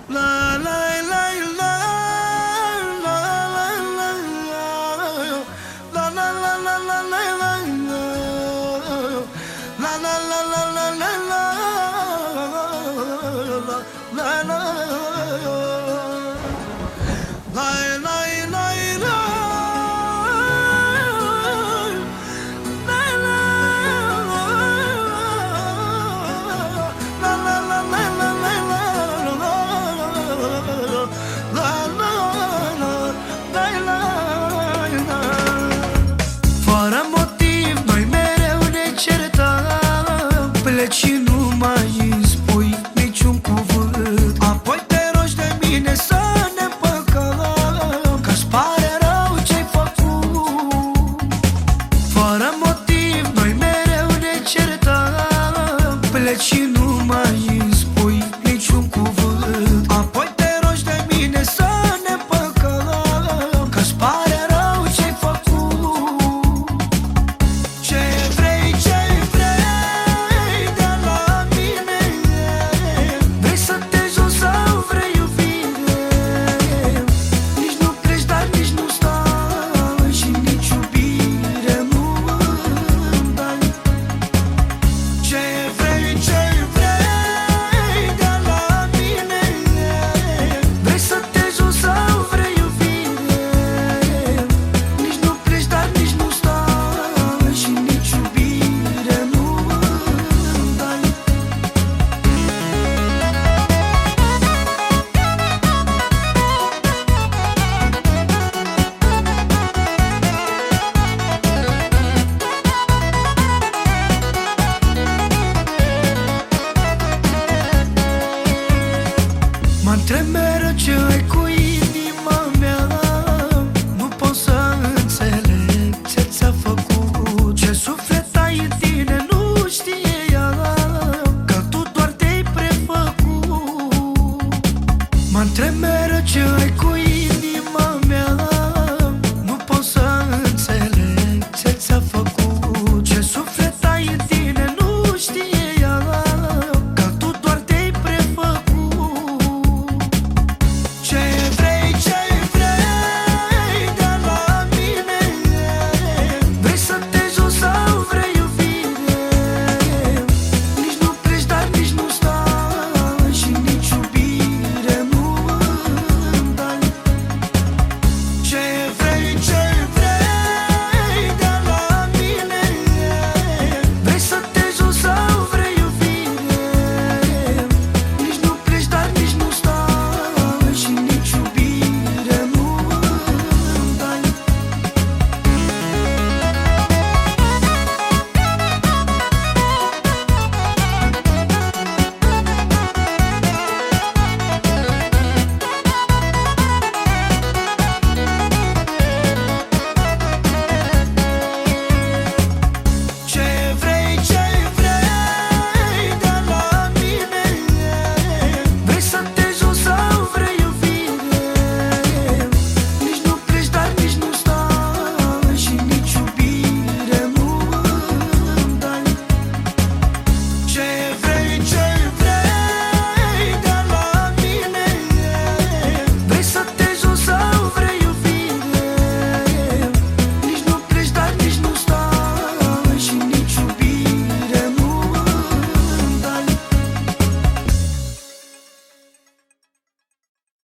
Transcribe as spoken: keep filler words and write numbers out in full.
Fără motiv noi mereu ne certăm, pleci și nu mai îmi spui niciun cuvânt. Apoi te rogi de mine să ne împăcăm, că-ți pare rău ce-ai făcut. Fără motiv noi mereu ne certăm, pleci și nu mai îmi spui niciun cuvânt. Apoi te rogi de mine să ne împăcăm, că-ți pare rău ce-ai făcut. Mă întreb mereu ce ai cu